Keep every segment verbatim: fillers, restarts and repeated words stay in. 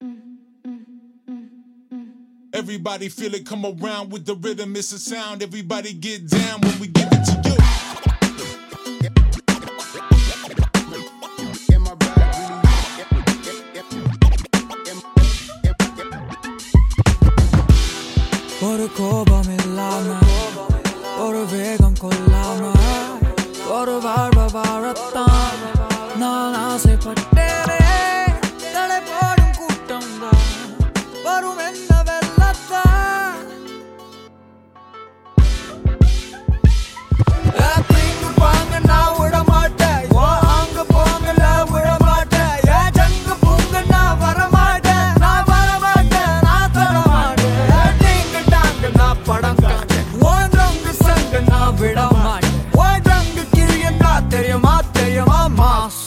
Everybody feel it, come around with the rhythm, it's a sound. Everybody get down when we give it to you. ஒரு கோபம் இல்லாம ஒரு வேகம் கொள்ளாம ஒரு வாழ்வ வாழத்தான் நான் ஆசைப்பட்டேனே. தலை போடும் கூட்டம் தான் வரும் என்ன வெள்ளத்தான். நீங்க பாங்க நான் விட மாட்டேன், அங்க போங்கல விட மாட்டேன். ஏன் ஜங்கு பூங்க நான் வர மாட்டேன், நான் வர மாட்டேன், நான் தொட மாட்டேன். நீங்க டாங்க நான் படம் காட்டேன், ஓடுங்க சங்க நான் விட மாட்டேன். ஓடுங்க கிரியன்னா தெரியுமா தெரியுமா மாஸ்.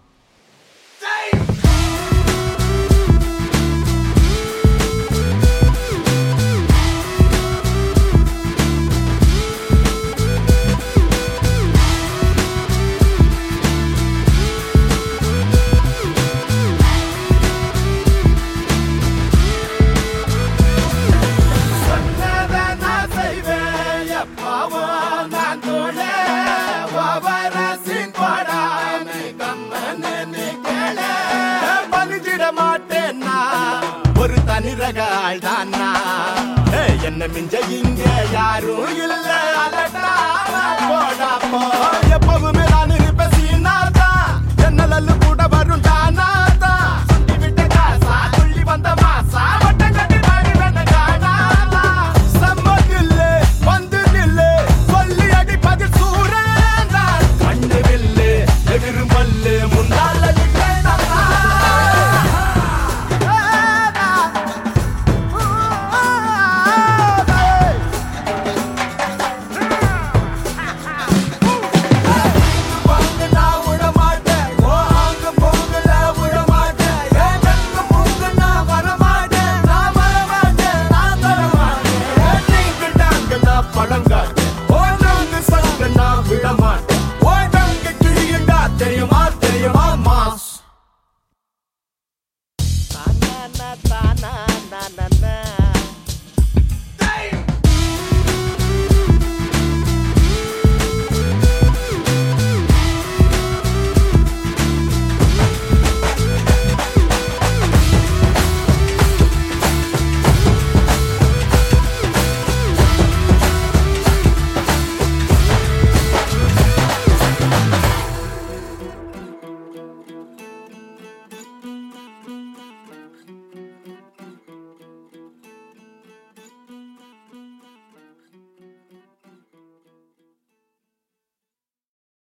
ஒரு தனிரகால் தானா என்ன மிஞ்ச இங்க யாரும் இல்ல. அலட்டா போடா போ எப்பவுமே